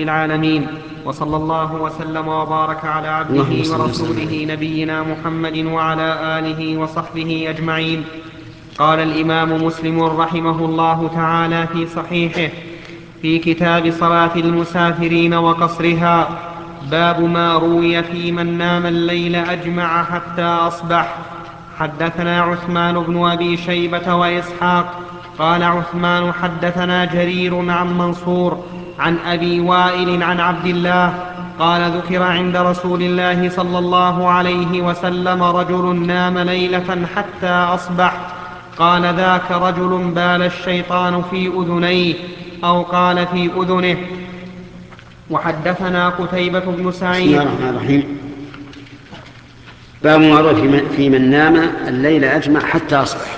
العالمين، وصلى الله وسلم وبارك على عبده ورسوله نبينا محمد وعلى آله وصحبه أجمعين. قال الإمام مسلم رحمه الله تعالى في صحيحه في كتاب صلاة المسافرين وقصرها: باب ما روي في من نام الليل أجمع حتى أصبح. حدثنا عثمان بن أبي شيبة وإسحاق قال عثمان حدثنا جرير عن منصور عن أبي وائل عن عبد الله قال: ذكر عند رسول الله صلى الله عليه وسلم رجل نام ليلة حتى أصبح، قال: ذاك رجل بال الشيطان في أذنيه، أو قال في أذنه. وحدثنا قتيبة بن سعيد. بسم الله الرحمن الرحيم. باب ما روي في من نام الليل أجمع حتى أصبح.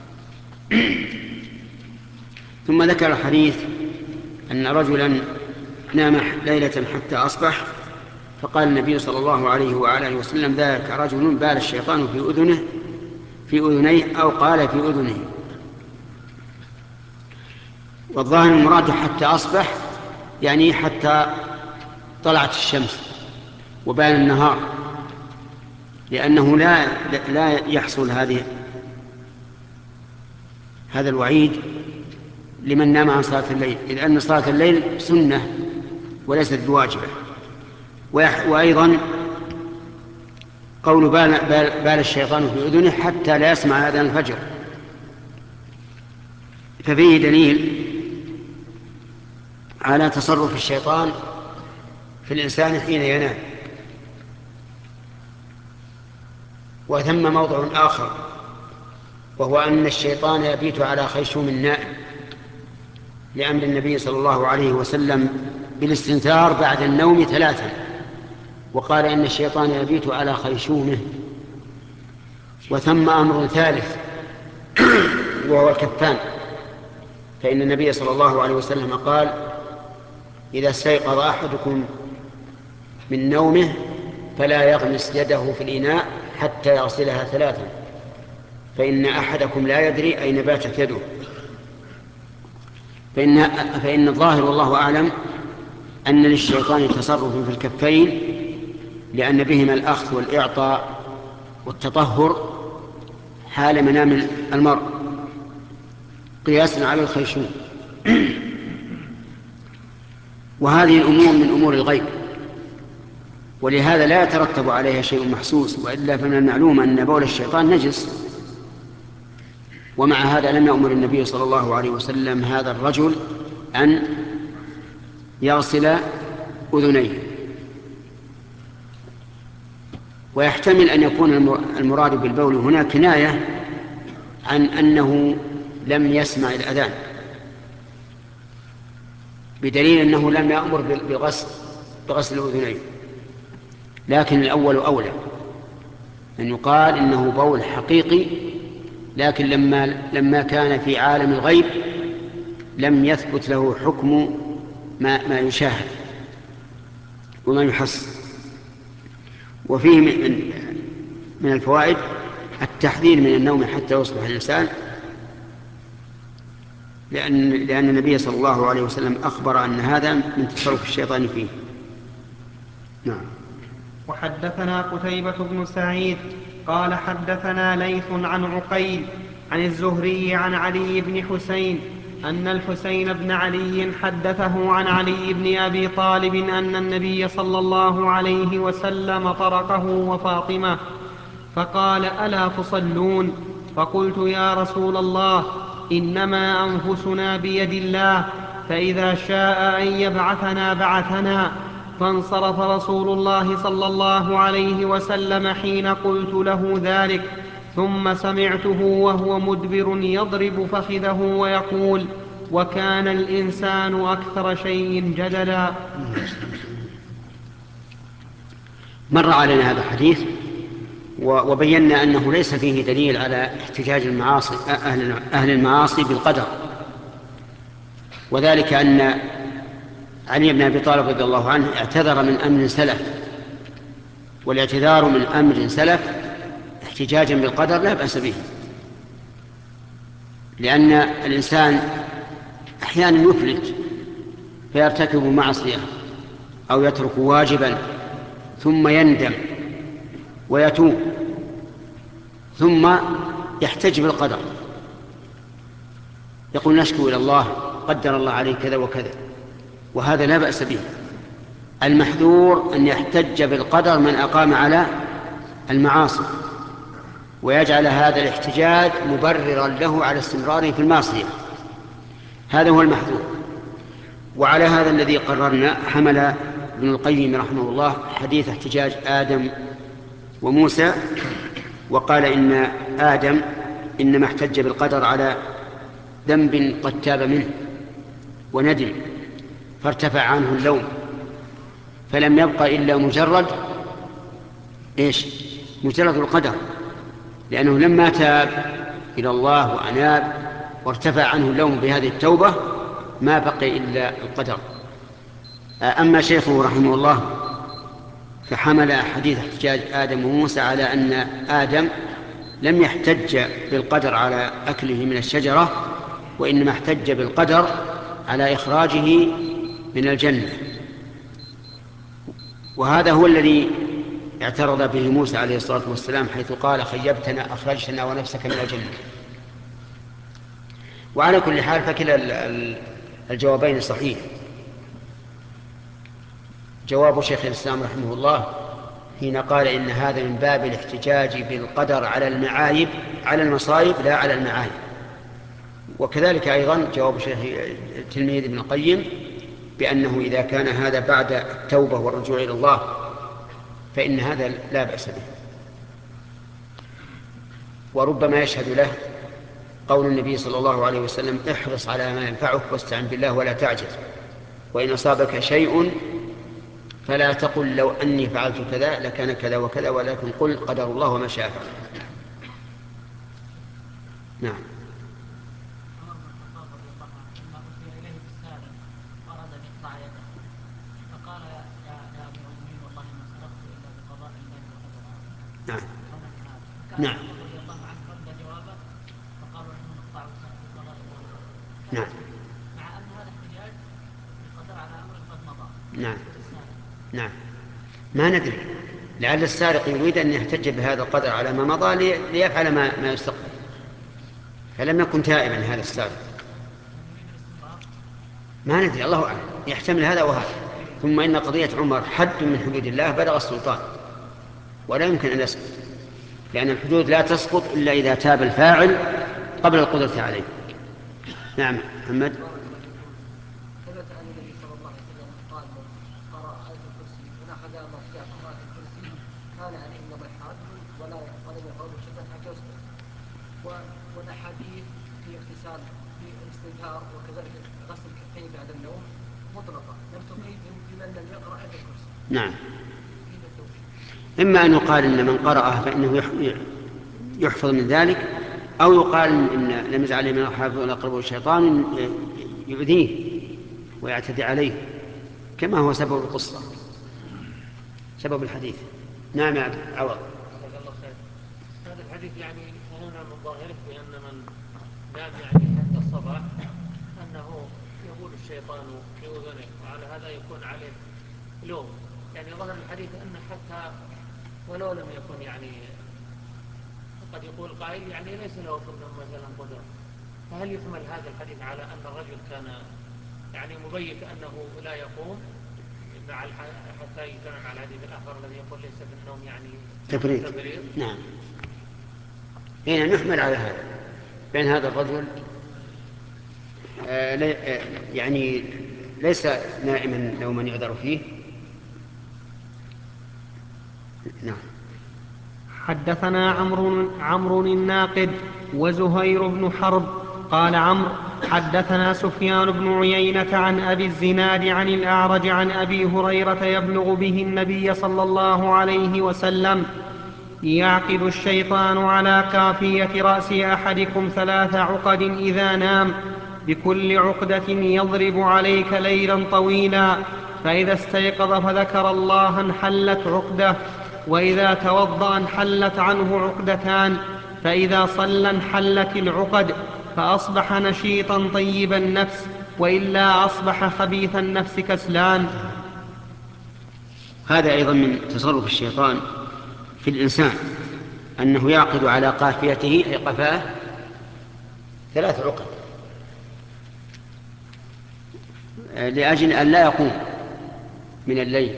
ثم ذكر الحديث أن رجلا نام ليلة حتى أصبح، فقال النبي صلى الله عليه وعلى آله وسلم: ذاك رجل بال الشيطان في أذنيه، أو قال في أذنه. والظاهر المراد حتى أصبح يعني حتى طلعت الشمس وبان النهار، لأنه لا يحصل هذا الوعيد لمن نام عن صلاة الليل، إذ أن صلاة الليل سنة وليست بواجبة. وأيضا قول بال الشيطان في أذنه حتى لا يسمع أذان الفجر، ففيه دليل على تصرف الشيطان في الإنسان حين ينام. وثم موضع آخر، وهو أن الشيطان يبيت على خيشوم النائم، لأمر النبي صلى الله عليه وسلم بالاستنثار بعد النوم 3، وقال إن الشيطان يبيت على خيشومه. وثم أمر ثالث وهو الكفان، فإن النبي صلى الله عليه وسلم قال: إذا استيقظ أحدكم من نومه فلا يغمس يده في الإناء حتى يغسلها 3، فإن أحدكم لا يدري أين باتت يده. فإن الظاهر والله أعلم أن للشيطان تصرف في الكفين، لأن بهما الأخذ والإعطاء والتطهر حال منام المرء، قياسا على الخيشوم. وهذه الأمور من أمور الغيب، ولهذا لا يترتب عليها شيء محسوس، وإلا فمن المعلوم أن بول الشيطان نجس. ومع هذا لم يأمر النبي صلى الله عليه وسلم هذا الرجل أن يغسل أذنيه. ويحتمل أن يكون المراد بالبول هنا كناية عن أنه لم يسمع الأذان، بدليل أنه لم يأمر بغسل الأذنين. لكن الأول أولى، أن يقال إنه بول حقيقي، لكن لما كان في عالم الغيب لم يثبت له حكم ما يشاهد وما يحس. وفيه من الفوائد التحذير من النوم حتى يصبح الإنسان، لأن النبي صلى الله عليه وسلم أخبر أن هذا من تصرف الشيطان فيه. نعم. وحدثنا قتيبة بن سعيد قال حدثنا ليث عن عقيل عن الزهري عن علي بن حسين أن الحسين بن علي حدثه عن علي بن أبي طالب أن النبي صلى الله عليه وسلم طرقه وفاطمة فقال: ألا تصلون؟ فقلت: يا رسول الله، إنما أنفسنا بيد الله، فإذا شاء أن يبعثنا بعثنا. فانصرف رسول الله صلى الله عليه وسلم حين قلت له ذلك، ثم سمعته وهو مدبر يضرب فخذه ويقول: وكان الإنسان أكثر شيء جدلا. مر علينا هذا الحديث وبينا أنه ليس فيه دليل على احتجاج أهل المعاصي بالقدر، وذلك أن علي بن أبي طالب رضي الله عنه اعتذر من أمر سلف، والاعتذار من أمر سلف احتجاجا بالقدر لا بأس به، لأن الإنسان أحيانا يفلت فيرتكب معصية أو يترك واجبا ثم يندم ويتوب ثم يحتج بالقدر، يقول نشكو إلى الله قدر الله عليه كذا وكذا، وهذا لا بأس به. المحذور أن يحتج بالقدر من أقام على المعاصي ويجعل هذا الاحتجاج مبررا له على استمراره في المعصية، هذا هو المحذور. وعلى هذا الذي قررنا حمل ابن القيم رحمه الله حديث احتجاج آدم وموسى، وقال إن آدم إنما احتج بالقدر على ذنب قد تاب منه وندم فارتفع عنه اللوم، فلم يبق إلا مجرد مجرد القدر، لأنه لما تاب إلى الله وأناب وارتفع عنه اللوم بهذه التوبة ما بقي إلا القدر. أما شيخه رحمه الله فحمل حديث احتجاج آدم وموسى على أن آدم لم يحتج بالقدر على أكله من الشجرة، وإنما احتج بالقدر على إخراجه من الجنة، وهذا هو الذي اعترض به موسى عليه الصلاة والسلام حيث قال خيبتنا أخرجتنا ونفسك من الجنة. وعلى كل حال فكلا الجوابين صحيح. جواب شيخ الإسلام رحمه الله حين قال إن هذا من باب الاحتجاج بالقدر على المعايب على المصائب لا على المعايب. وكذلك أيضا جواب شيخ تلميذ ابن القيم بأنه إذا كان هذا بعد التوبة والرجوع إلى الله فإن هذا لا بأس به. وربما يشهد له قول النبي صلى الله عليه وسلم احرص على ما ينفعك واستعن بالله ولا تعجز، وإن أصابك شيء فلا تقل لو أني فعلت كذا لكان كذا وكذا، ولكن قل قدر الله وما شاء فعل. نعم. نعم. نعم. نعم. نعم. نعم. ما ندري، لعل السارق يريد أن يحتج بهذا القدر على ما مضى ليفعل ما يستقبل، فلم يكن تائبا هذا السارق. ما ندري، الله أعلم، يحتمل هذا وهذا. ثم إن قضية عمر حد من حدود الله بلغ السلطان ولا يمكن أن يسقط، لأن الحدود لا تسقط إلا إذا تاب الفاعل قبل القدرة عليه. نعم محمد. ثبت عن النبي صلى الله عليه وسلم قال من قرأ آية الكرسي ونأخذ مفتاح آية الكرسي كان عليه نضحات ولم يقربوا شيئا حتى يصبح. والأحاديث في اغتسال في الاستنثار وكذلك غسل الكفين بعد النوم مطلقة لم تقيد بمن لم يقرأ آية الكرسي. نعم. إما أن يقال إن من قرأها فإنه يحفظ من ذلك، أو يقال إن لم يزل عليه من الحافظ ولا يقربه الشيطان يؤذيه ويعتدي عليه، كما هو سبب القصة سبب الحديث. نعم يا عوض. هذا الحديث يعني هنا من ظاهره بأن من نام يعني حتى الصباح أنه يقول الشيطان في أذنه، وعلى هذا يكون عليه لوم. يعني ظهر الحديث أن حتى ولو لم يكن يعني قد يقول قائل يعني ليس له في النوم مثلا قدرة، فهل يحمل هذا الحديث على أن الرجل كان يعني مبيت أنه لا يقوم حتى يجتمع مع الحديث الآخر الذي يقول ليس في النوم يعني تبرير. نعم. هنا نحمل على هذا، بأن هذا الرجل يعني ليس نائما نوما يعذر فيه. نعم. حدثنا عمرو الناقد وزهير بن حرب قال عمرو حدثنا سفيان بن عيينة عن أبي الزناد عن الأعرج عن أبي هريرة يبلغ به النبي صلى الله عليه وسلم يعقد الشيطان على كافية رأس أحدكم 3 عقد إذا نام، بكل عقدة يضرب عليك ليلا طويلا، فإذا استيقظ فذكر الله انحلت عقدة، وإذا توضأ انحلت عنه عقدتان، فإذا صلى انحلت العقد، فأصبح نشيطا طيب النفس، وإلا أصبح خبيث النفس كسلان. هذا أيضا من تصرف الشيطان في الإنسان، أنه يعقد على قافيته أي قفاه 3 عقد لأجل أن لا يقوم من الليل.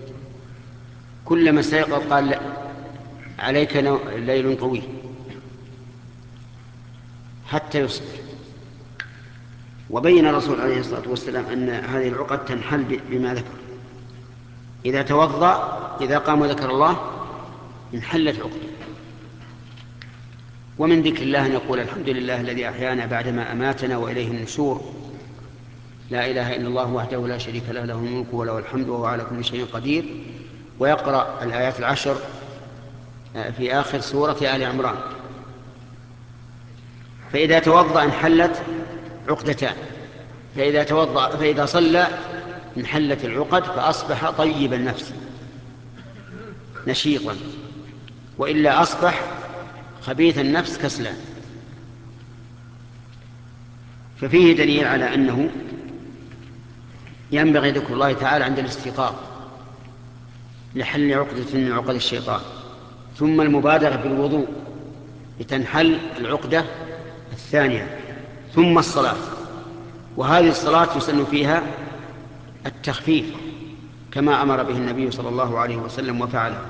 كلما استيقظ قال عليك ليل طويل حتى يصبح. وبين الرسول عليه الصلاة والسلام أن هذه العقد تنحل بما ذكر. إذا توضأ إذا قام وذكر الله انحلت عقده. ومن ذكر الله أن يقول الحمد لله الذي أحيانا بعدما أماتنا وإليه النشور، لا إله إلا الله وحده لا شريك له، له الملك وله الحمد وهو على كل شيء قدير. ويقرأ الآيات 10 في آخر سورة آل عمران. فإذا توضأ انحلت عقدتان، فإذا صلى انحلت العقد فأصبح طيب النفس نشيطا، وإلا أصبح خبيث النفس كسلان. ففيه دليل على أنه ينبغي ذكر الله تعالى عند الاستيقاظ لحل عقدة من عقد الشيطان، ثم المبادرة بالوضوء لتنحل العقدة الثانية، ثم الصلاة. وهذه الصلاة يسن فيها التخفيف كما أمر به النبي صلى الله عليه وسلم وفعله.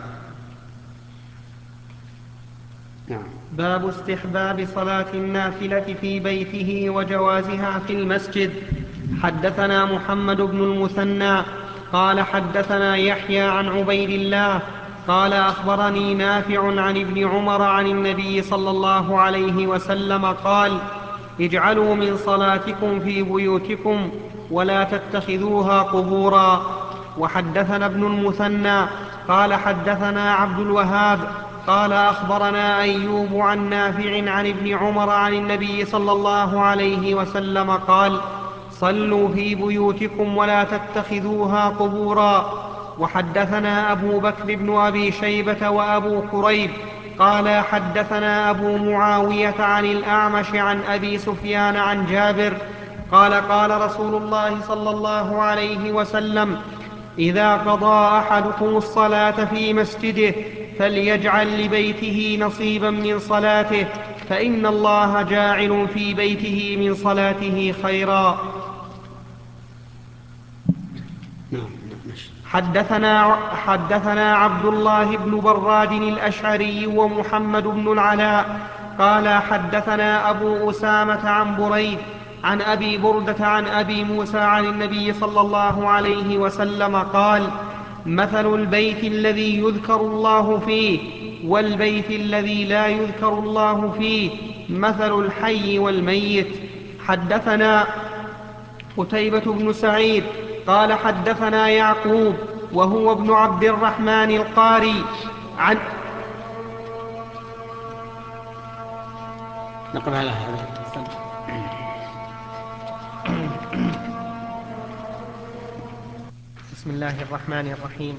نعم. باب استحباب صلاة النافلة في بيته وجوازها في المسجد. حدثنا محمد بن المثنى قال حدثنا يحيى عن عبيد الله قال أخبرني نافع عن ابن عمر عن النبي صلى الله عليه وسلم قال: اجعلوا من صلاتكم في بيوتكم ولا تتخذوها قبورا. وحدثنا ابن المثنى قال حدثنا عبد الوهاب قال أخبرنا أيوب عن نافع عن ابن عمر عن النبي صلى الله عليه وسلم قال: صلوا في بيوتكم ولا تتخذوها قبورا. وحدثنا أبو بكر بن أبي شيبة وأبو كريب قال حدثنا أبو معاوية عن الأعمش عن أبي سفيان عن جابر قال: قال رسول الله صلى الله عليه وسلم: إذا قضى أحدكم الصلاة في مسجده فليجعل لبيته نصيبا من صلاته، فإن الله جاعل في بيته من صلاته خيرا. حدثنا عبد الله بن براد الأشعري ومحمد بن العلاء قال حدثنا أبو أسامة عن بريد عن أبي بردة عن أبي موسى عن النبي صلى الله عليه وسلم قال: مثل البيت الذي يذكر الله فيه والبيت الذي لا يذكر الله فيه مثل الحي والميت. حدثنا قتيبة بن سعيد قال حدثنا يعقوب وهو ابن عبد الرحمن القاري عن نقرأ على هذا. بسم الله الرحمن الرحيم.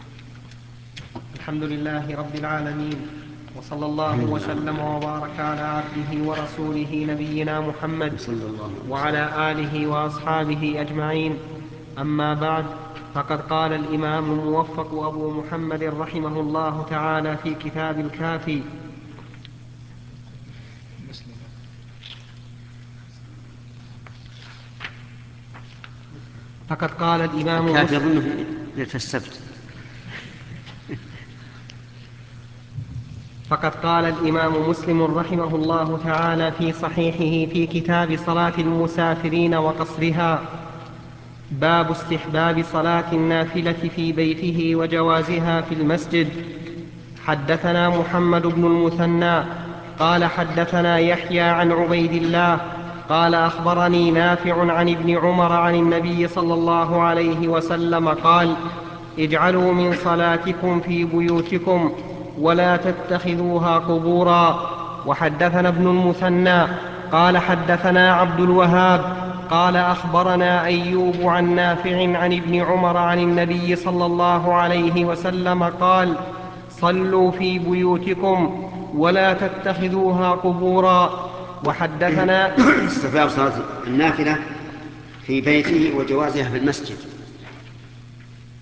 الحمد لله رب العالمين، وصلى الله وسلم وبارك على عبده ورسوله نبينا محمد وعلى آله وأصحابه أجمعين. أما بعد، فقد قال الإمام الموفق أبو محمد رحمه الله تعالى في كتاب الكافي: فقد قال الإمام الكافي يظنه ليلة السبت. فقد قال الإمام مسلم رحمه الله تعالى في صحيحه في كتاب صلاة المسافرين وقصرها: باب استحباب صلاة النافلة في بيته وجوازها في المسجد. حدثنا محمد بن المثنى قال حدثنا يحيى عن عبيد الله قال أخبرني نافع عن ابن عمر عن النبي صلى الله عليه وسلم قال: اجعلوا من صلاتكم في بيوتكم ولا تتخذوها قبورا. وحدثنا ابن المثنى قال حدثنا عبد الوهاب قال أخبرنا أيوب عن نافع عن ابن عمر عن النبي صلى الله عليه وسلم قال: صلوا في بيوتكم ولا تتخذوها قبورا. وحدثنا استحباب صلاة النافلة في بيته وجوازها في المسجد.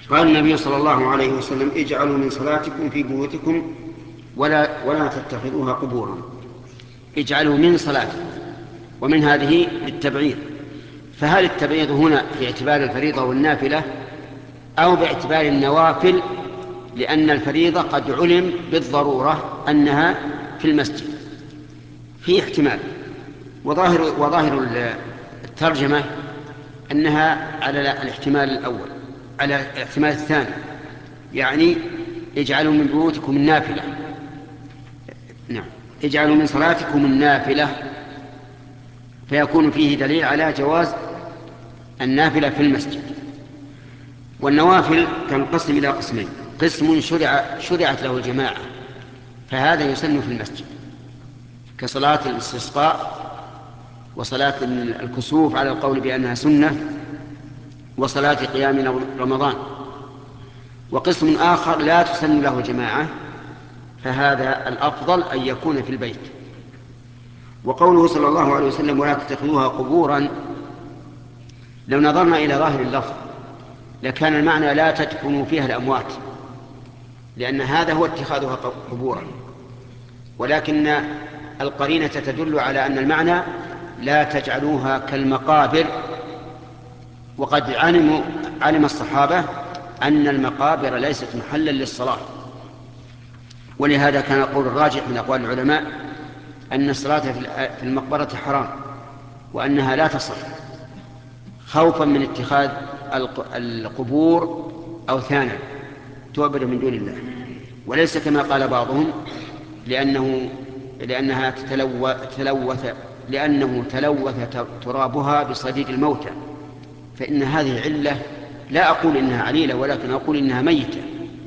قال النبي صلى الله عليه وسلم: اجعلوا من صلاتكم في بيوتكم ولا تتخذوها قبورا. اجعلوا من صلاتكم، ومن هذه للتبعيض. فهل التبعيض هنا في اعتبار الفريضة والنافلة أو باعتبار النوافل؟ لأن الفريضة قد علم بالضرورة أنها في المسجد، في احتمال. وظاهر الترجمة أنها على الاحتمال الأول، على الاحتمال الثاني، يعني اجعلوا من بيوتكم النافلة. نعم، اجعلوا من صلاتكم النافلة، فيكون فيه دليل على جواز النافلة في المسجد. والنوافل تنقسم إلى قسمين: قسم شرعت له الجماعة، فهذا يسن في المسجد، كصلاة الاستسقاء وصلاة الكسوف على القول بأنها سنة وصلاة قيام رمضان. وقسم آخر لا تسن له الجماعة، فهذا الأفضل أن يكون في البيت. وقوله صلى الله عليه وسلم: ولا تتخذوها قبورا، لو نظرنا إلى ظاهر اللفظ لكان المعنى لا تدفنوا فيها الأموات، لأن هذا هو اتخاذها قبورا، ولكن القرينة تدل على أن المعنى لا تجعلوها كالمقابر. وقد علم الصحابة أن المقابر ليست محلا للصلاة، ولهذا كان القول الراجح من أقوال العلماء أن الصلاة في المقبرة حرام، وأنها لا تصح، خوفا من اتخاذ القبور أوثانا تعبد من دون الله، وليس كما قال بعضهم لأنه تلوث ترابها بصديد الموتى. فإن هذه علة، لا أقول إنها عليلة، ولكن أقول إنها ميتة،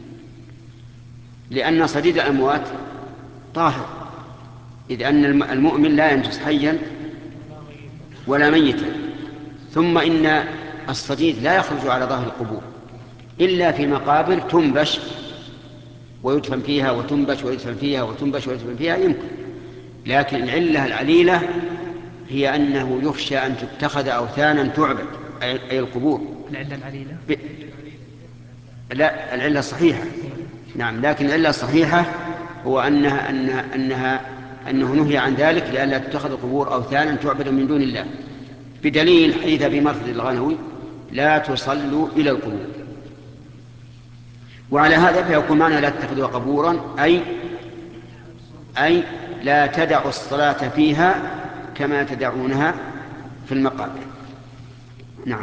لأن صديد الأموات طاهر، إذ أن المؤمن لا ينجس حيا ولا ميتا. ثم إن الصديد لا يخرج على ظهر القبور إلا في مقابر تنبش ويدفن فيها، وتنبش ويدفن فيها، وتنبش ويدفن فيها، يمكن. لكن العلة العليلة هي أنه يخشى أن تتخذ أوثانا تعبد، أي القبور. العلة العليلة لا، العلة الصحيحة. نعم، لكن العلة الصحيحة هو أنه نهي عن ذلك لئلا تتخذ القبور أوثانا تعبد من دون الله، بدليل حديث أبي مرثد الغنوي: لا تصلوا إلى القبور. وعلى هذا فيكون معنى لا تتخذوا قبورا أي لا تدعوا الصلاة فيها كما تدعونها في المقابر. نعم.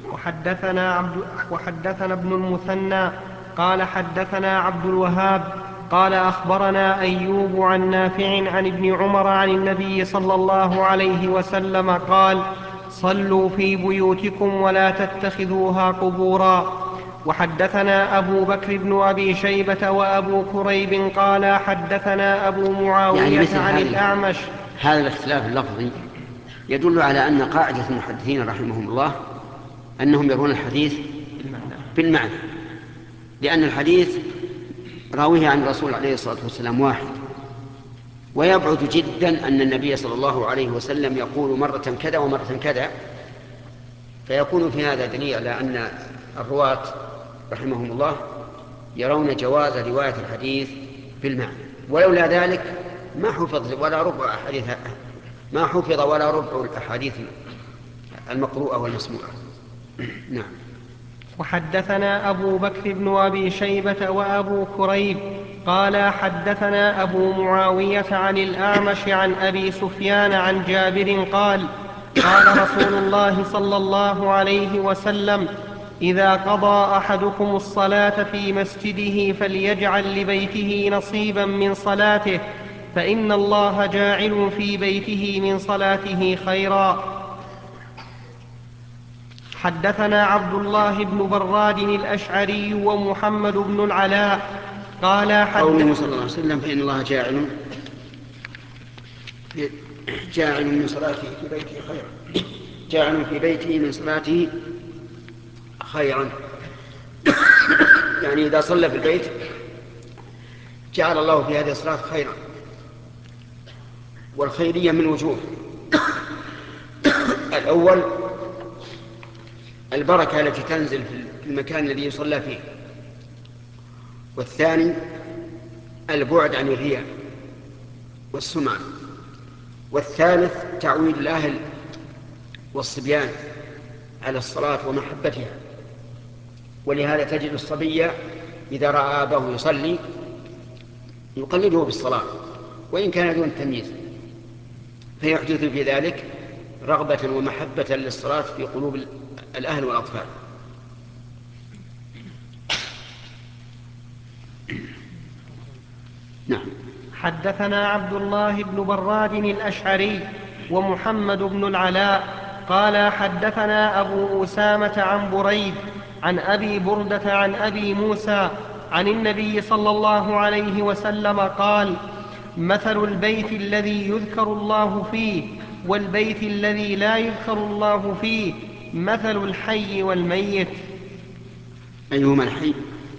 وحدثنا ابن المثنى قال حدثنا عبد الوهاب قال أخبرنا أيوب عن نافع عن ابن عمر عن النبي صلى الله عليه وسلم قال: صلوا في بيوتكم ولا تتخذوها قبورا. وحدثنا أبو بكر بن أبي شيبة وأبو كريب قال حدثنا أبو معاوية عن الأعمش. هذا الاختلاف اللفظي يدل على أن قاعدة المحدثين رحمهم الله أنهم يرون الحديث بالمعنى، لأن الحديث راويه عن الرسول عليه الصلاة والسلام واحد، ويبعد جدا أن النبي صلى الله عليه وسلم يقول مرة كذا ومرة كذا، فيكون في هذا دليل على أن الرواة رحمهم الله يرون جواز رواية الحديث بالمعنى. ولولا ذلك ما حفظ ولا ربع الأحاديث المقروءة والمسموعة. نعم. وحدثنا أبو بكر بن أبي شيبة وأبو كريب قال حدثنا أبو معاوية عن الأعمش عن أبي سفيان عن جابر قال: قال رسول الله صلى الله عليه وسلم: إذا قضى أحدكم الصلاة في مسجده فليجعل لبيته نصيبا من صلاته، فإن الله جاعل في بيته من صلاته خيرا. حدثنا عبد الله بن براد الأشعري ومحمد بن العلاء قال قوله صلى الله عليه وسلم: فإن الله جاعل من صلاته في بيته خيرا، جاعل في بيته من صلاته خيرا، يعني إذا صلى في البيت جعل الله في هذه الصلاة خيرا. والخيرية من وجوه: الأول البركة التي تنزل في المكان الذي يصلى فيه. والثاني البعد عن الرياء والسمعة. والثالث تعويد الأهل والصبيان على الصلاة ومحبتها، ولهذا تجد الصبي إذا رأى أباه يصلي يقلده بالصلاة وإن كان دون تمييز، فيحدث في ذلك رغبة ومحبة للصلاة في قلوب الأهل والأطفال. نعم. حدثنا عبد الله بن براد الأشعري ومحمد بن العلاء قال حدثنا أبو أسامة عن بريد عن أبي بردة عن أبي موسى عن النبي صلى الله عليه وسلم قال: مثل البيت الذي يذكر الله فيه والبيت الذي لا يذكر الله فيه مثل الحي والميت. أيهما الحي؟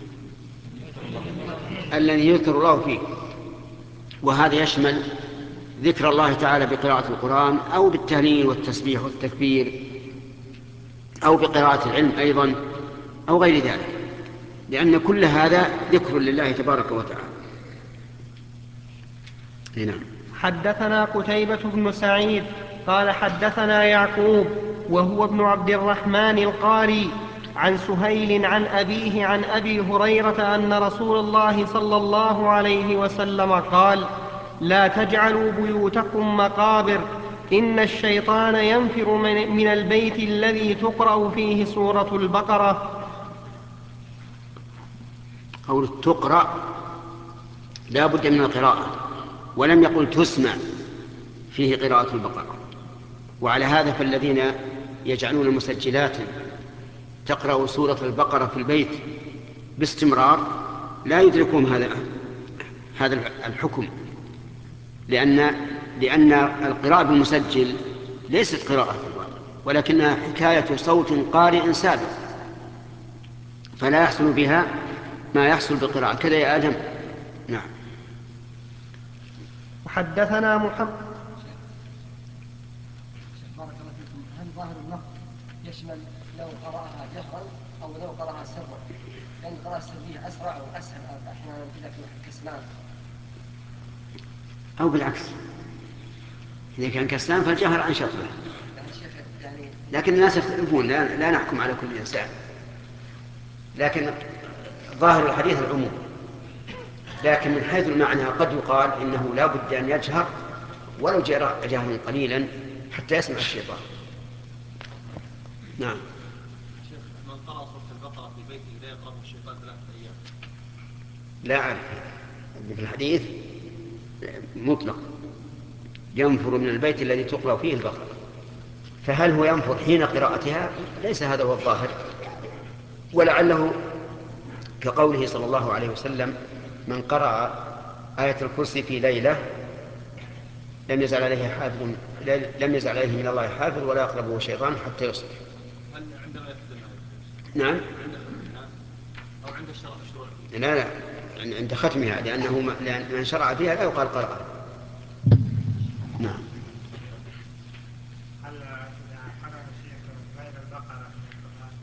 الذي يذكر الله فيه، وهذا يشمل ذكر الله تعالى بقراءة القرآن أو بالتهليل والتسبيح والتكبير أو بقراءة العلم أيضا أو غير ذلك، لأن كل هذا ذكر لله تبارك وتعالى. هنا. حدثنا قتيبة بن سعيد قال حدثنا يعقوب وهو ابن عبد الرحمن القاري عن سهيل عن أبيه عن أبي هريرة أن رسول الله صلى الله عليه وسلم قال: لا تجعلوا بيوتكم مقابر، إن الشيطان ينفر من البيت الذي تقرأ فيه سورة البقرة. قول تقرأ لا بد من القراءة، ولم يقل تسمع فيه قراءة البقرة. وعلى هذا فالذين يجعلون مسجلات تقرأ سورة البقرة في البيت باستمرار لا يدركون هذا الحكم، لأن القراءة بالمسجل ليست قراءة في الواقع، ولكنها حكاية صوت قارئ سابق، فلا يحصل بها ما يحصل بالقراءة. كذا يا آدم. نعم. وحدثنا محمد. بارك الله فيكم. هل ظاهر النقد يشمل لو قرأها جهرا أو لو قرأها سرا؟ لأن القراءة السرية أسرع وأسهل أحيانا إذا كان كسلان، أو بالعكس، إذا كان كسلان فالجهر أنشط له. لكن الناس يختلفون، لا نحكم على كل إنسان، لكن ظاهر الحديث العموم. لكن من حيث المعنى قد يقال إنه لا بد أن يجهر ولو جهرا قليلا حتى يسمع الشيطان. نعم. شيخ، من قرأ سورة البقرة في بيته لا يقربه الشيطان 3 أيام. لا أعرف في الحديث مطلق ينفر من البيت الذي تقرأ فيه البقرة، فهل هو ينفر حين قراءتها؟ ليس هذا هو الظاهر، ولعله كقوله صلى الله عليه وسلم: من قرأ آية الكرسي في ليلة لم يزل عليه من الله حافظ ولا يقربه شيطان حتى يصبح. هل عندما يختمها؟ نعم. عند ختمها أو عند الشروع فيها؟ لا، عند ختمها، لأنه من شرع فيها لا يقال قرأ. نعم. هل إذا قرأ الشيخ غير البقرة من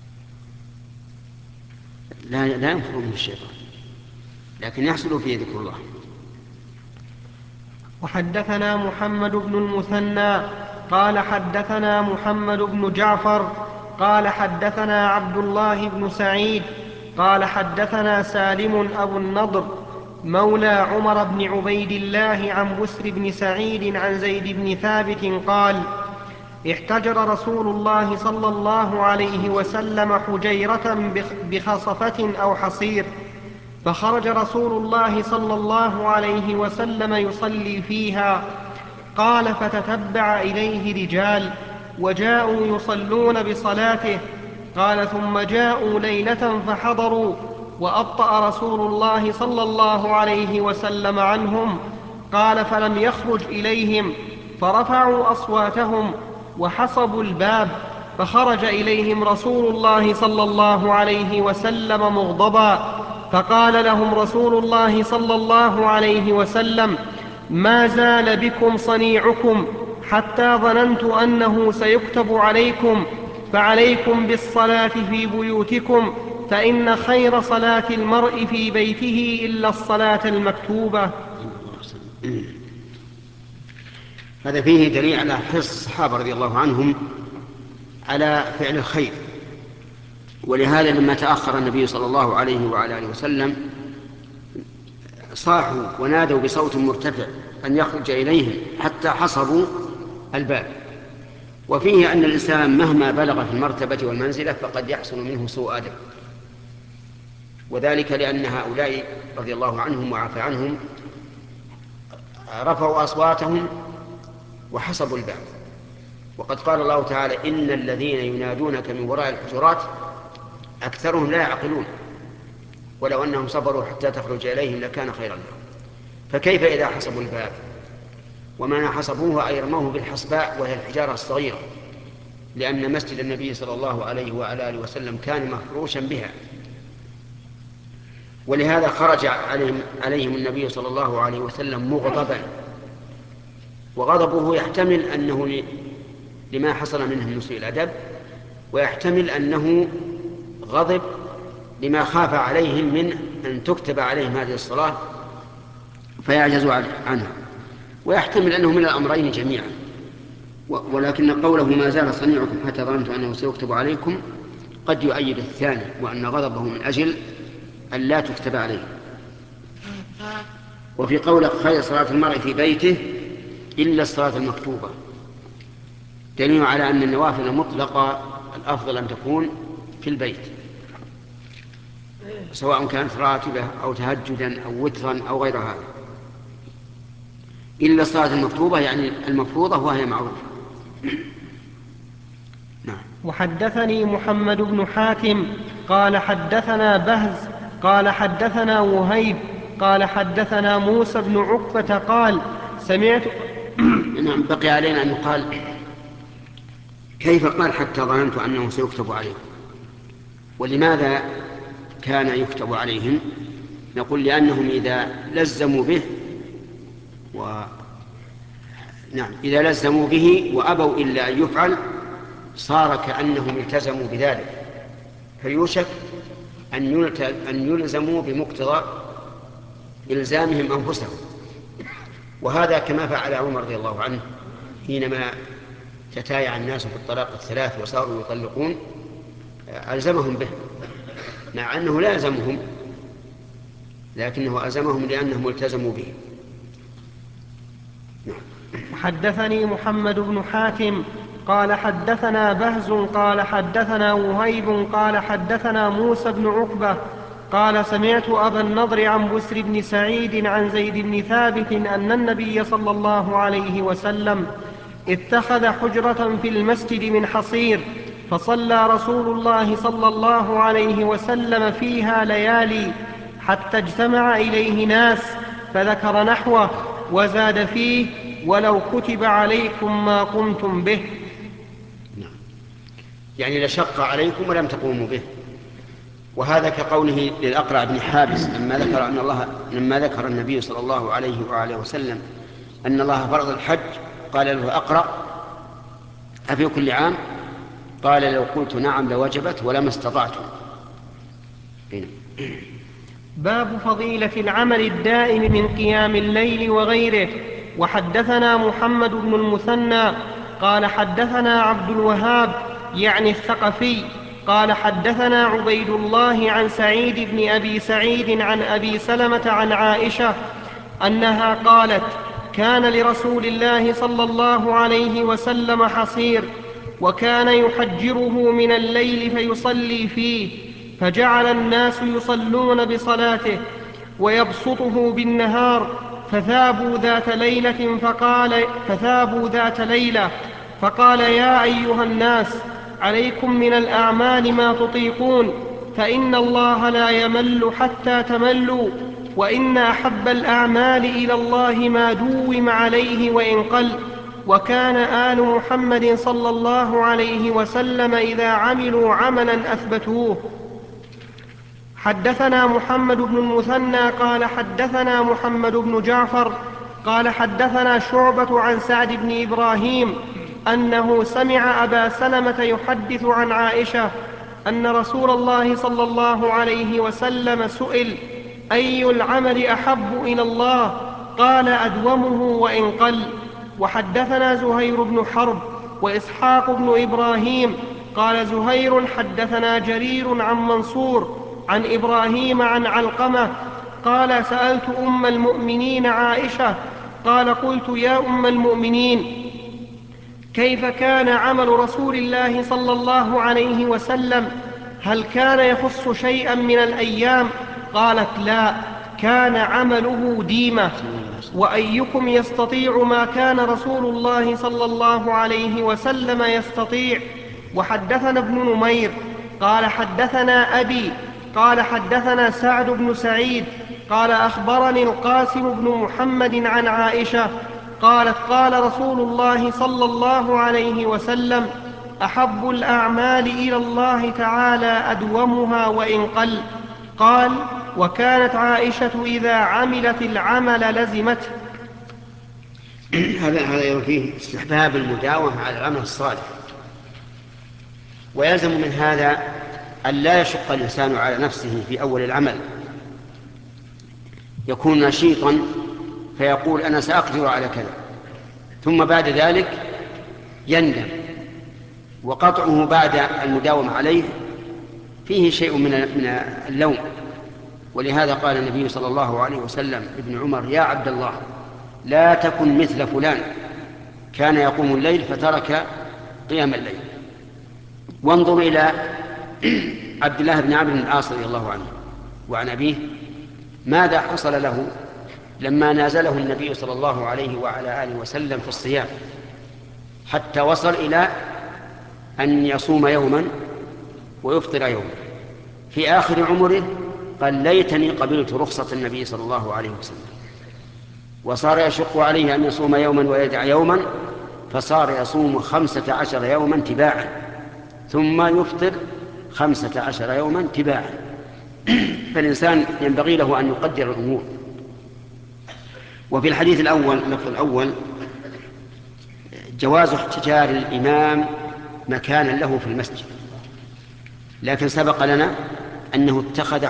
القرآن؟ لا ينفر منه الشيطان، لكن يحصل فيه ذكر الله. وحدثنا محمد بن المثنى قال حدثنا محمد بن جعفر قال حدثنا عبد الله بن سعيد قال حدثنا سالم أبو النضر مولى عمر بن عبيد الله عن بسر بن سعيد عن زيد بن ثابت قال: احتجر رسول الله صلى الله عليه وسلم حجيرة بخصفة أو حصير، فخرج رسول الله صلى الله عليه وسلم يصلي فيها. قال: فتتبع إليه رجال وجاءوا يصلون بصلاته. قال: ثم جاءوا ليلة فحضروا وأبطأ رسول الله صلى الله عليه وسلم عنهم. قال: فلم يخرج إليهم فرفعوا أصواتهم وحصبوا الباب، فخرج إليهم رسول الله صلى الله عليه وسلم مغضبا، فقال لهم رسول الله صلى الله عليه وسلم: ما زال بكم صنيعكم حتى ظننت أنه سيكتب عليكم، فعليكم بالصلاة في بيوتكم، فإن خير صلاة المرء في بيته إلا الصلاة المكتوبة. هذا فيه دليل على حرص الصحابة رضي الله عنهم على فعل الخير، ولهذا لما تأخر النبي صلى الله عليه وعلى آله وسلم صاحوا ونادوا بصوت مرتفع أن يخرج إليهم حتى حصروا الباب. وفيه أن الإنسان مهما بلغ في المرتبة والمنزلة فقد يحصل منه سوء أدب، وذلك لأن هؤلاء رضي الله عنهم وعفى عنهم رفعوا أصواتهم وحصبوا الباب. وقد قال الله تعالى: إن الذين ينادونك من وراء الحجرات أكثرهم لا يعقلون ولو أنهم صبروا حتى تخرج إليهم لكان خيرا لهم. فكيف إذا حصبوا الباب؟ وما حصبوه أي رموه بالحصباء وهي الحجارة الصغيرة، لأن مسجد النبي صلى الله عليه وعلى آله وسلم كان مفروشا بها، ولهذا خرج عليهم النبي صلى الله عليه وسلم مغضبا، وغضبه يحتمل أنه لما حصل منهم من سوء الأدب، ويحتمل أنه غضب لما خاف عليهم من أن تكتب عليهم هذه الصلاة فيعجزوا عنها، ويحتمل أنه من الأمرين جميعا. ولكن قوله ما زال صنيعكم حتى ظننت أنه سيكتب عليكم قد يؤيد الثاني، وأن غضبه من أجل أن لا تكتب عليه. وفي قولك خير صلاة المرء في بيته إلا الصلاة المكتوبة دليل على أن النوافل المطلقة الأفضل أن تكون في البيت، سواء كانت راتبة أو تهجدا أو وترا أو غير هذا، إلا الصلاة المكتوبة يعني المفروضة وهي معروفة. نعم. وحدثني محمد بن حاتم قال حدثنا بهز قال حدثنا وهيب قال حدثنا موسى بن عقبة قال سمعت. نعم. بقي علينا أن يقال كيف قال حتى ظننت أنه سيكتب عليهم، ولماذا كان يكتب عليهم؟ نقول لأنهم إذا لزموا به إذا لزموا به وأبوا إلا أن يفعل صار كأنهم التزموا بذلك، فيوشك أن يلزموا بمقتضى إلزامهم أنفسهم. وهذا كما فعل عمر رضي الله عنه حينما تتايع الناس في الطلاق الثلاث وصاروا يطلقون، ألزمهم به مع أنه لا يلزمهم، لكنه ألزمهم لأنهم التزموا به. حدثني محمد بن حاتم قال حدثنا بهز قال حدثنا وهيب قال حدثنا موسى بن عقبة قال سمعت أبا النضر عن بسر بن سعيد عن زيد بن ثابت أن النبي صلى الله عليه وسلم اتخذ حجرة في المسجد من حصير، فصلى رسول الله صلى الله عليه وسلم فيها ليالي حتى اجتمع إليه ناس، فذكر نحوه وزاد فيه ولو كتب عليكم ما قمتم به. يعني لشق عليكم ولم تقوموا به. وهذا كقوله للأقرع بن حابس لما ذكر النبي صلى الله عليه وآله وسلم أن الله فرض الحج قال له أقرع أفي كل عام؟ قال لو قلت نعم لوجبت ولما استطعت. باب فضيلة العمل الدائم من قيام الليل وغيره. وحدثنا محمد بن المثنى قال حدثنا عبد الوهاب يعني الثقفي قال حدثنا عبيد الله عن سعيد بن أبي سعيد عن أبي سلمة عن عائشة أنها قالت كان لرسول الله صلى الله عليه وسلم حصير، وكان يحجره من الليل فيصلي فيه، فجعل الناس يصلون بصلاته ويبسطه بالنهار، فثابوا ذات ليلة فقال يا أيها الناس عليكم من الأعمال ما تطيقون، فإن الله لا يمل حتى تملوا، وإن أحب الأعمال إلى الله ما دوم عليه وإن قل. وكان آل محمد صلى الله عليه وسلم إذا عملوا عملا أثبتوه. حدثنا محمد بن المثنى قال حدثنا محمد بن جعفر قال حدثنا شعبة عن سعد بن إبراهيم أنه سمع أبا سلمة يحدث عن عائشة أن رسول الله صلى الله عليه وسلم سئل: أي العمل أحب إلى الله؟ قال: أدومه وإن قل. وحدثنا زهير بن حرب وإسحاق بن إبراهيم. قال زهير: حدثنا جرير عن منصور عن إبراهيم عن علقمة قال: سألت أم المؤمنين عائشة قال: قلت: يا أم المؤمنين، كيف كان عمل رسول الله صلى الله عليه وسلم؟ هل كان يخص شيئا من الأيام؟ قالت: لا، كان عمله ديمة. وأيكم يستطيع ما كان رسول الله صلى الله عليه وسلم يستطيع؟ وحدثنا ابن نمير قال: حدثنا أبي قال: حدثنا سعد بن سعيد قال: أخبرني القاسم بن محمد عن عائشة قالت: قال رسول الله صلى الله عليه وسلم: أحب الأعمال إلى الله تعالى أدومها وإن قل. قال: وكانت عائشة إذا عملت العمل لزمته. هذا فيه استحباب المداومة على العمل الصالح، ويلزم من هذا أن لا يشق الإنسان على نفسه في أول العمل، يكون نشيطا فيقول: أنا سأقدر على كذا، ثم بعد ذلك يندم، وقطعه بعد المداومة عليه فيه شيء من اللوم. ولهذا قال النبي صلى الله عليه وسلم ابن عمر: يا عبد الله، لا تكن مثل فلان كان يقوم الليل فترك قيام الليل. وانظر إلى عبد الله بن عمرو بن العاص رضي الله عنه وعن أبيه، ماذا حصل له لما نازله النبي صلى الله عليه وعلى آله وسلم في الصيام، حتى وصل إلى أن يصوم يوما ويفطر يوما. في آخر عمره قال: ليتني قبلت رخصة النبي صلى الله عليه وسلم. وصار يشق عليه أن يصوم يوما ويدع يوما، فصار يصوم 15 يوما تباعا، ثم يفطر 15 يوما تباعا. فالإنسان ينبغي له أن يقدر الأمور. وفي الحديث الأول اللفظ الأول جواز احتجار الإمام مكانا له في المسجد، لكن سبق لنا أنه اتخذ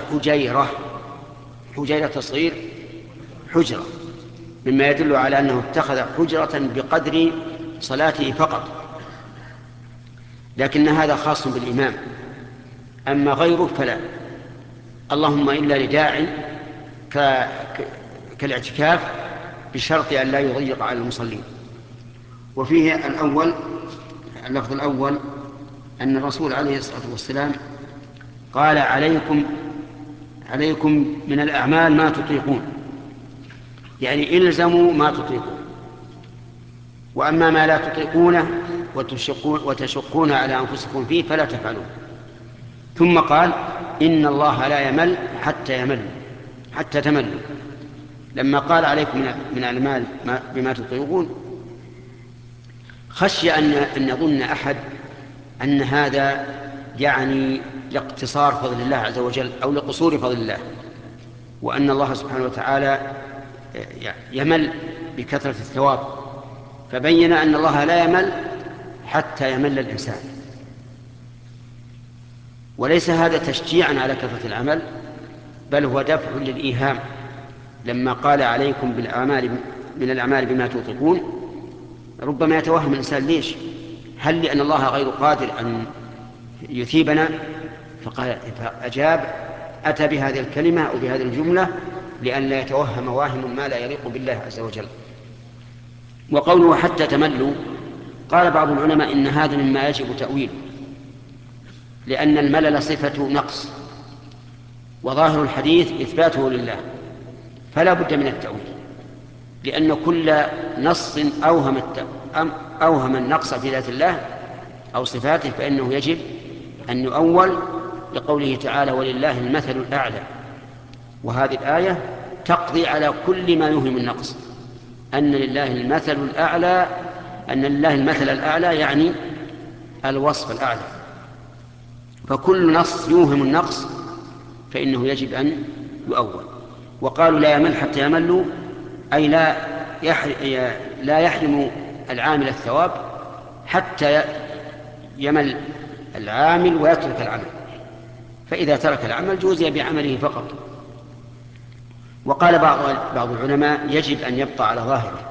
حجيرة تصغير حجرة، مما يدل على أنه اتخذ حجرة بقدر صلاته فقط، لكن هذا خاص بالإمام، أما غيره فلا، اللهم إلا لداع كالاعتكاف، بشرط أن لا يضيق على المصلين. وفيه اللفظ الأول أن الرسول عليه الصلاة والسلام قال: عليكم من الأعمال ما تطيقون، يعني إلزموا ما تطيقون، وأما ما لا تطيقونه وتشقون على أنفسكم فيه فلا تفعلون. ثم قال: إن الله لا يمل حتى تملوا. لما قال: عليكم من الأعمال بما تطيقون، خشي أن يظن أحد أن هذا يعني لاقتصار فضل الله عز وجل أو لقصور فضل الله، وأن الله سبحانه وتعالى يمل بكثرة الثواب، فبين أن الله لا يمل حتى يمل الإنسان. وليس هذا تشجيعا على كثرة العمل، بل هو دفع للإيهام. لما قال: عليكم من الأعمال بما توطقون، ربما يتوهم الإنسان: ليش؟ هل لأن الله غير قادر أن يثيبنا؟ فأجاب، أتى بهذه الكلمة أو بهذه الجملة لأن لا يتوهم واهم ما لا يليق بالله عز وجل. وقوله حتى تملوا، قال بعض العلماء إن هذا مما يجب تأويله، لأن الملل صفة نقص، وظاهر الحديث إثباته لله، فلا بد من التأويل، لأن كل نص أوهم النقص في ذات الله أو صفاته فإنه يجب أن يؤول لقوله تعالى: ولله المثل الأعلى. وهذه الآية تقضي على كل ما يوهم النقص، أن لله المثل الأعلى يعني الوصف الأعلى. فكل نص يوهم النقص فإنه يجب أن يؤول. وقالوا: لا يمل حتى يملوا، أي لا يحرم العامل الثواب حتى يمل العامل ويترك العمل. فإذا ترك العمل جوزي بعمله فقط. وقال بعض العلماء يجب أن يبقى على ظاهره،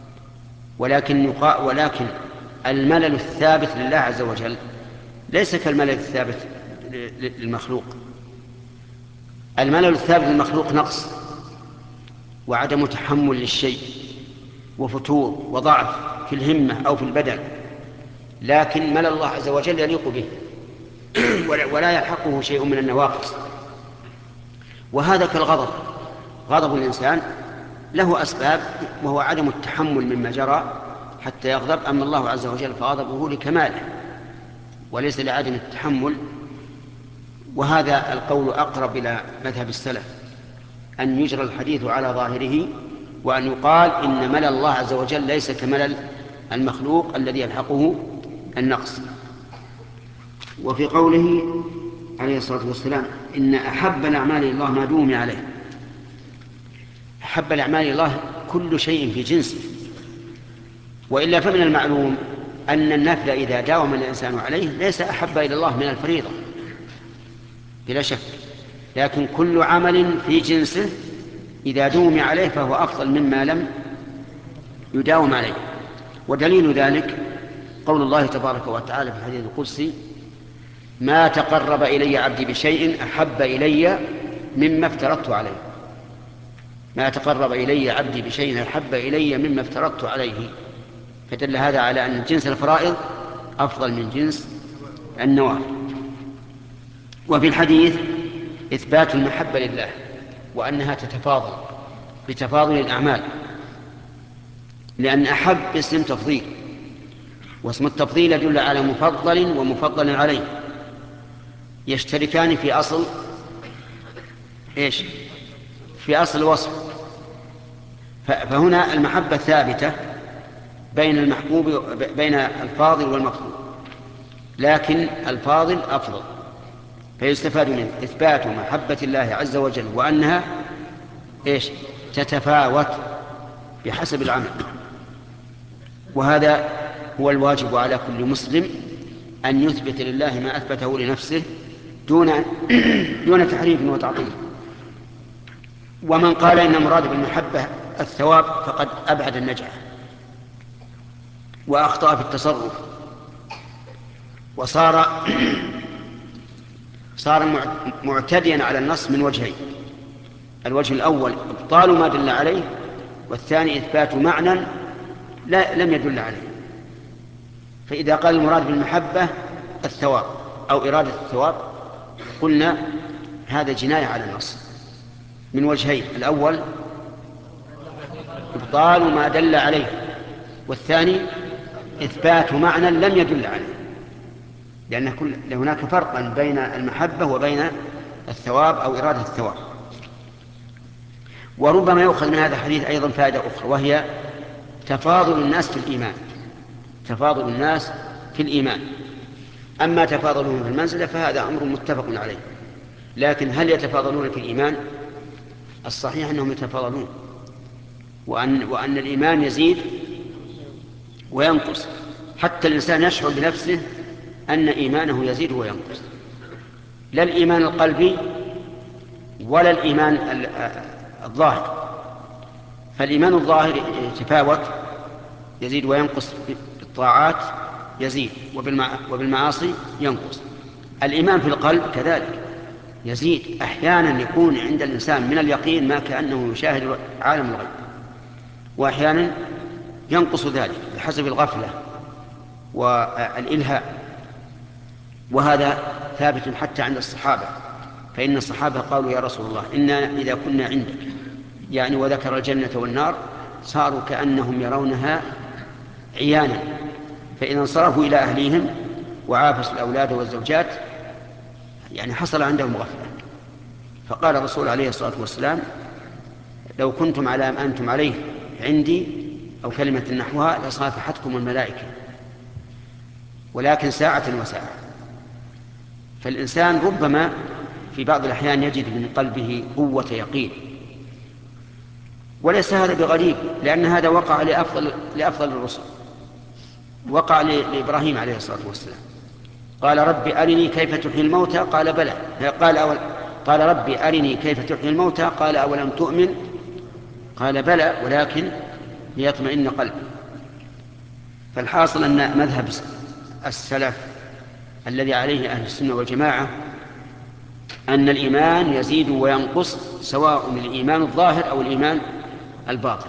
ولكن الملل الثابت لله عز وجل ليس كالملل الثابت للمخلوق. الملل الثابت للمخلوق نقص وعدم تحمل للشيء وفتور وضعف في الهمة أو في البدن، لكن ملل الله عز وجل يليق به ولا يلحقه شيء من النواقص. وهذا كالغضب، غضب الإنسان له أسباب وهو عدم التحمل مما جرى حتى يغضب، أما الله عز وجل فغضبه لكماله وليس لعدم التحمل. وهذا القول أقرب إلى مذهب السلف، أن يجرى الحديث على ظاهره، وأن يقال إن ملل الله عز وجل ليس كملل المخلوق الذي يلحقه النقص. وفي قوله عليه الصلاة والسلام إن أحب الأعمال إلى الله ما دوم عليه، أحب الأعمال إلى الله كل شيء في جنسه، وإلا فمن المعلوم أن النفل إذا داوم الإنسان عليه ليس أحب إلى الله من الفريضة بلا شك، لكن كل عمل في جنسه إذا دوم عليه فهو أفضل مما لم يداوم عليه. ودليل ذلك قول الله تبارك وتعالى في الحديث القدسي ما تقرب إلي عبدي بشيء أحب إلي مما افترضت عليه. ما تقرب إلي عبدي بشيء أحب إلي مما افترضت عليه، فدل هذا على أن جنس الفرائض أفضل من جنس النوافل. وفي الحديث إثبات المحبة لله وأنها تتفاضل بتفاضل الأعمال، لأن أحب اسم تفضيل، واسم التفضيل يدل على مفضل ومفضل عليه، يشتركان في أصل إيش؟ في أصل الوصف. فهنا المحبة ثابتة بين المحبوب بين الفاضل والمفضول، لكن الفاضل أفضل، فيستفاد منه إثبات محبة الله عز وجل وأنها إيش؟ تتفاوت بحسب العمل. وهذا هو الواجب على كل مسلم أن يثبت لله ما أثبته لنفسه دون تحريف وتعطيل. ومن قال إن المراد بالمحبة الثواب فقد أبعد النجعة وأخطأ في التصرف، وصار معتديا على النص من وجهين: الوجه الأول إبطال ما دل عليه، والثاني إثبات معنى لم يدل عليه. فإذا قال المراد بالمحبة الثواب أو إرادة الثواب قلنا هذا جناية على النص من وجهين: الأول إبطال ما دل عليه، والثاني إثبات معنى لم يدل عليه، لأن هناك فرقا بين المحبة وبين الثواب أو إرادة الثواب. وربما يؤخذ من هذا الحديث أيضا فائدة أخرى، وهي تفاضل الناس في الإيمان. تفاضل الناس في الإيمان، أما تفاضلهم في المنزلة فهذا أمر متفق عليه، لكن هل يتفاضلون في الإيمان؟ الصحيح أنهم يتفاضلون، وأن الإيمان يزيد وينقص، حتى الإنسان يشعر بنفسه أن إيمانه يزيد وينقص، لا الإيمان القلبي ولا الإيمان الظاهر. فالإيمان الظاهر يتفاوت، يزيد وينقص، بالطاعات يزيد وبالمعاصي ينقص. الإيمان في القلب كذلك يزيد، أحيانا يكون عند الإنسان من اليقين ما كأنه يشاهد عالم الغيب، وأحيانا ينقص ذلك بحسب الغفلة والإلهاء. وهذا ثابت حتى عند الصحابة، فإن الصحابة قالوا يا رسول الله إنا إذا كنا عندك، يعني وذكر الجنة والنار، صاروا كأنهم يرونها عيانا، فإذا انصرفوا إلى أهليهم وعافسوا الأولاد والزوجات يعني حصل عندهم غفلة. فقال الرسول عليه الصلاة والسلام لو كنتم على ما أنتم عليه عندي أو كلمة نحوها لصافحتكم الملائكة، ولكن ساعة وساعة. فالإنسان ربما في بعض الأحيان يجد من قلبه قوة يقين، وليس هذا بغريب، لأن هذا وقع لأفضل الرسل، وقع لإبراهيم عليه الصلاة والسلام. قال رب أرني كيف تحيي الموتى قال بلى. قال رب أرني كيف تحيي الموتى قال أولم تؤمن قال بلى ولكن ليطمئن قلبي. فالحاصل أن مذهب السلف الذي عليه أهل السنة والجماعة أن الإيمان يزيد وينقص سواء الإيمان الظاهر أو الإيمان الباطن.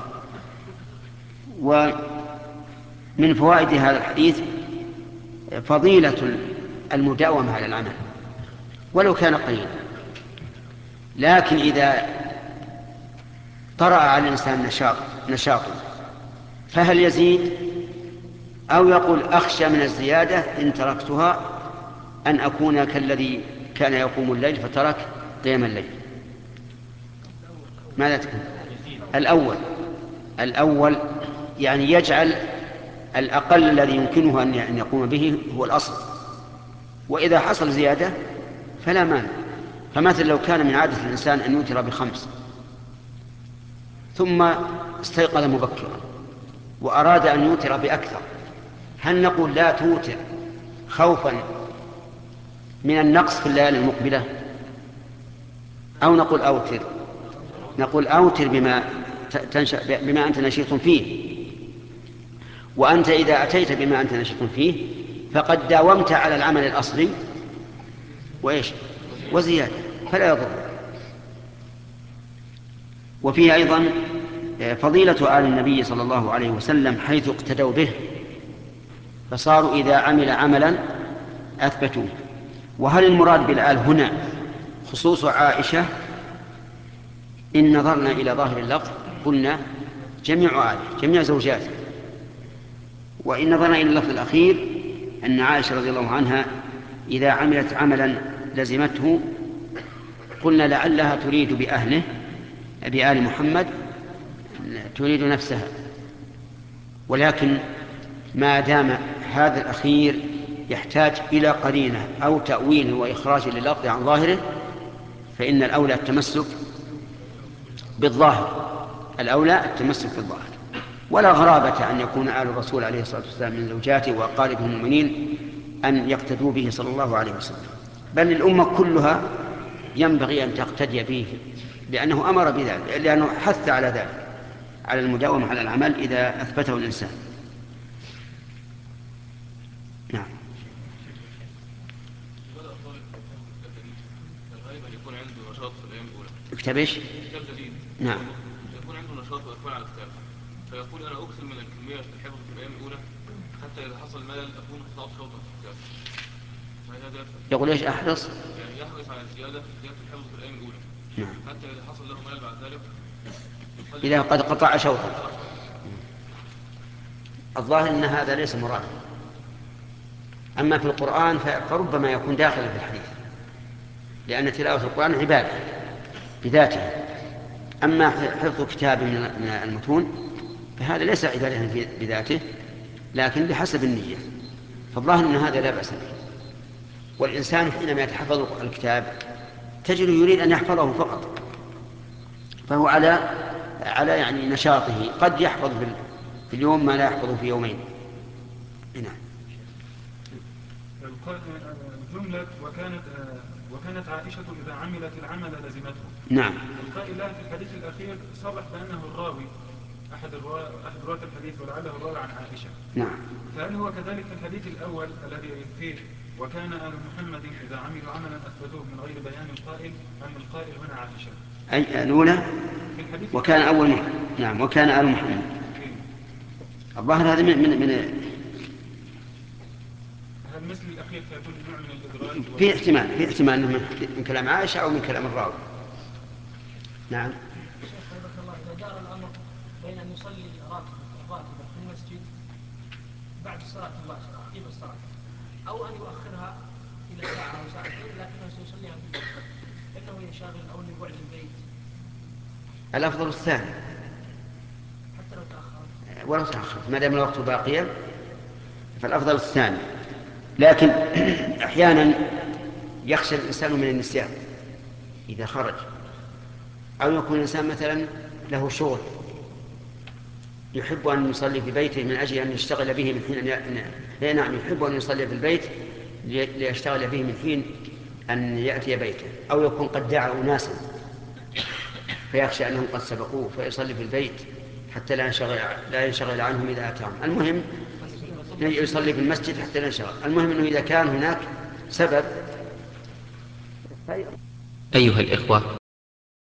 ومن فوائد هذا الحديث فضيلة المداومة على العمل ولو كان قليلا، لكن إذا طرأ على الإنسان نشاط فهل يزيد أو يقول أخشى من الزيادة إن تركتها أن أكون كالذي كان يقوم الليل فترك قيام الليل؟ ماذا تكون؟ الأول يعني يجعل الأقل الذي يمكنه أن يقوم به هو الأصل، وإذا حصل زيادة فلا مانع. فمثل لو كان من عادة الإنسان أن يوتر ب5 ثم استيقظ مبكرا وأراد أن يوتر بأكثر، هل نقول لا توتر خوفا من النقص في الليالي المقبلة أو نقول أوتر؟ نقول أوتر بما أنت نشيط فيه، وأنت إذا أتيت بما أنت نشيط فيه فقد داومت على العمل الأصلي وزيادة فلا يضر. وفيه أيضا فضيلة آل النبي صلى الله عليه وسلم حيث اقتدوا به فصاروا إذا عمل عملا أثبتوه. وهل المراد بالآل هنا خصوص عائشة؟ إن نظرنا إلى ظاهر اللفظ قلنا جميع آله جميع زوجاته، وإن نظرنا إلى اللفظ الأخير أن عائشة رضي الله عنها إذا عملت عملا لزمته قلنا لعلها تريد بأهله بآل محمد تريد نفسها، ولكن ما دام هذا الأخير يحتاج إلى قرينة أو تأويل وإخراج لللفظ عن ظاهره فإن الأولى التمسك بالظاهر، ولا غرابة أن يكون آل الرسول عليه الصلاة والسلام من زوجاته وأقاربه المؤمنين أن يقتدوا به صلى الله عليه وسلم، بل الأمة كلها ينبغي أن تقتدي به لأنه أمر بذلك، لأنه حث على ذلك، على المداومة على العمل إذا أثبته الإنسان. نعم. يكون عنده نشاط في الأيام الأولى. كتاب إيش؟ كتاب جديد. نعم. يكون عنده نشاط وإقبال على الكتاب، فيقول أنا أكثر من الكمية في الحفظ في الأيام الأولى حتى إذا حصل ملل أكون قطعت شوطا في الكتاب. يقول إيش أحرص؟ يعني يحرص على زيادة الحفظ في الأيام الأولى. نعم. حتى إذا حصل له ملل بعد ذلك إذا قد قطع شوطا. الظاهر أن هذا ليس مرادا. أما في القرآن فربما يكون داخلا في الحديث، لأن تلاوة القرآن عبادة بذاته. أما حفظ كتاب من المتون فهذا ليس عبادة بذاته لكن بحسب النية، فالظاهر أن هذا لا بأس به. والإنسان حينما يتحفظ الكتاب تجد يريد أن يحفظه فقط، فهو على يعني نشاطه، قد يحفظ في اليوم ما لا يحفظه في يومين. نعم. جملة وكانت عائشة إذا عملت العمل لزمته. نعم. القائل لها في الحديث الأخير صرح بأنه الراوي أحد رواة الحديث ولعله الراوي عن عائشة. نعم. فهل هو كذلك في الحديث الأول الذي فيه وكان آل محمد إذا عملوا عملا أثبتوه من غير بيان القائل أم القائل هنا عائشة؟ أي الأولى وكان أول محمد. نعم. وكان آل محمد. الظاهر هذا من هل مثل الأخير فيكون نوع من الإدراج؟ في احتمال من كلام عائشة أو من كلام الراوي. نعم. شيخ حفظك الله، إذا دار الأمر بين أن يصلي الراتبة في المسجد بعد الصلاة مباشرة عقب الصلاة أو أن يؤخرها إلى ساعة أو ساعتين لكنه سيصليها في البيت، إنه ينشغل أو لبعد البيت؟ الأفضل الثاني حتى لو تأخر ولو تأخر ما دام الوقت باقيا فالأفضل الثاني، لكن أحيانا يخشى الإنسان من النسيان إذا خرج، أو يكون الإنسان مثلا له شغل يحب أن يصلي في بيته من أجل أن يشتغل به من حين نعم يحب أن يصلي في البيت ليشتغل فيه من حين أن يأتي بيته، أو يكون قد دعا أناسا فيخشى أنهم قد سبقوه فيصلي في البيت حتى لا ينشغل عنهم إذا أتاهم. المهم يصلي في المسجد حتى لا ينشغل. المهم أنه إذا كان هناك سبب. أيها الإخوة،